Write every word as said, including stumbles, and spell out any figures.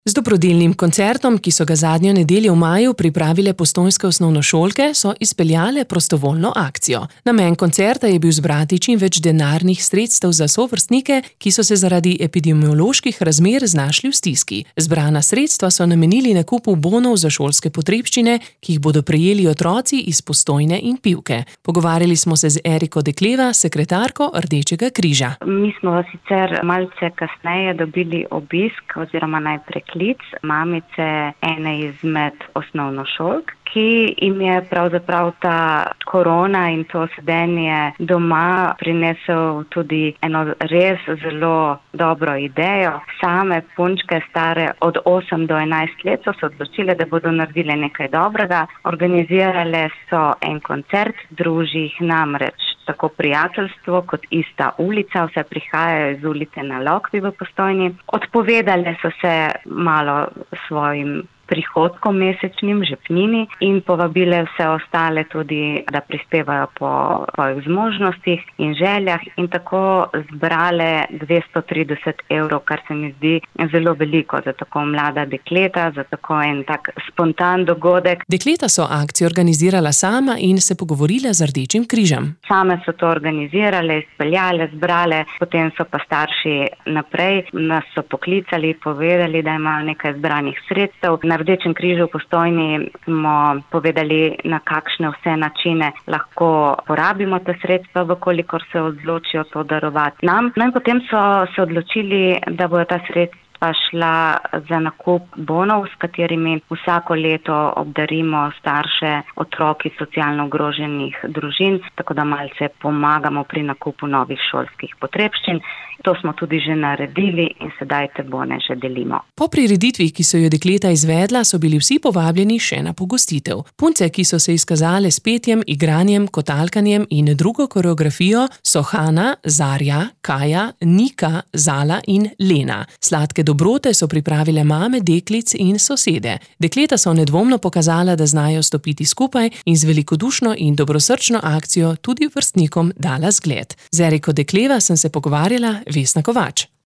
Z dobrodelnim koncertom, ki so ga zadnjo nedeljo v maju pripravile postojnske osnovnošolke, so izpeljale prostovoljno akcijo. Namen koncerta je bil zbrati čim več denarnih sredstev za sovrstnike, ki so se zaradi epidemioloških razmer znašli v stiski. Zbrana sredstva so namenili nakupu bonov za šolske potrebščine, ki jih bodo prejeli otroci iz Postojne in Pivke. Pogovarjali smo se z Eriko Dekleva, sekretarko Rdečega križa. Mi smo sicer malce kasneje dobili obisk oziroma najprej klic mamice ene izmed osnovnošolk, ki jim je pravzaprav ta korona in to sedenje doma prinesel tudi eno res zelo dobro idejo. Same punčke stare od osem do enajst let so se odločile, da bodo naredile nekaj dobrega. Organizirale so en koncert, druži jih namreč tako prijateljstvo kot ista ulica, vse prihajajo iz ulice na Lokvi v Postojni. Odpovedale so se malo svojim prihodkom mesečnim, žepnini in povabile vse ostale tudi, da prispevajo po svojih zmožnostih in željah in tako zbrale dvesto trideset evrov, kar se mi zdi zelo veliko za tako mlada dekleta, za tako en tak spontan dogodek. Dekleta so akcijo organizirala sama in se pogovorila z Rdečim križem. Same so to organizirale, izpeljale, zbrale, potem so pa starši naprej nas so poklicali, povedali, da imajo nekaj zbranih sredstev. Na Rdečem križu v Postojni smo povedali, na kakšne vse načine lahko porabimo ta sredstva, vkolikor se odločijo to darovati nam. No in potem so se odločili, da bodo ta sredstva šla za nakup bonov, s katerimi vsako leto obdarimo starše, otroki socialno ogroženih družin, tako da malce pomagamo pri nakupu novih šolskih potrebščin. To smo tudi že naredili in sedaj te bone že delimo. Po prireditvi, ki so jo dekleta izvedla, so bili vsi povabljeni še na pogostitev. Punce, ki so se izkazale s petjem, igranjem, kotalkanjem in drugo koreografijo, so Hana, Zarja, Kaja, Nika, Zala in Lena. Sladke dobrote so pripravile mame, deklic in sosede. Dekleta so nedvomno pokazala, da znajo stopiti skupaj in z velikodušno in dobrosrčno akcijo tudi vrstnikom dala zgled. Z Eriko Dekleva sem se pogovarjala Vesna Kovač.